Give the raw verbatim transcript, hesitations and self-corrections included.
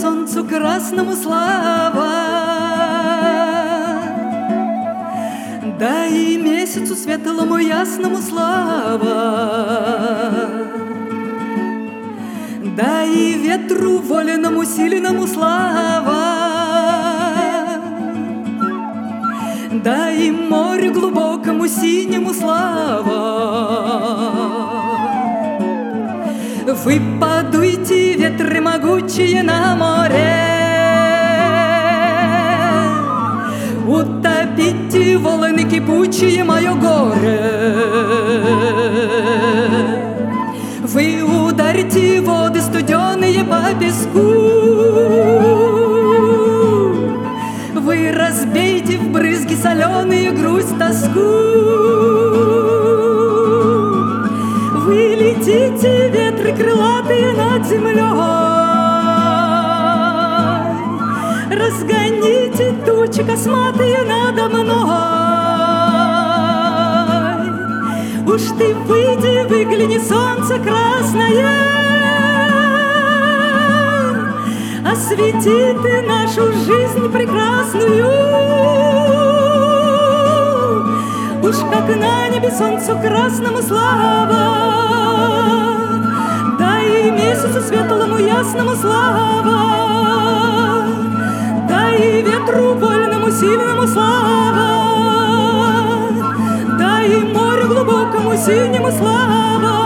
солнцу красному слава, да и месяцу светлому ясному слава, да и ветру вольному сильному слава, да и морю глубокому синему слава. Вы подуйте, ветры могучие, на море, утопите волны кипучие мое горе. Вы ударьте воды студеные по песку, вы разбейте в брызги соленые грусть, тоску. Вы летите, ветры крылатые, над землей, разгоните тучи косматые надо мной. Уж ты выйди, выгляни, солнце красное, освети ты нашу жизнь прекрасную. Уж как на небе солнцу красному слава, да и месяцу светлому ясному слава, да и ветру вольному сильному слава, да и морю глубокому синему слава.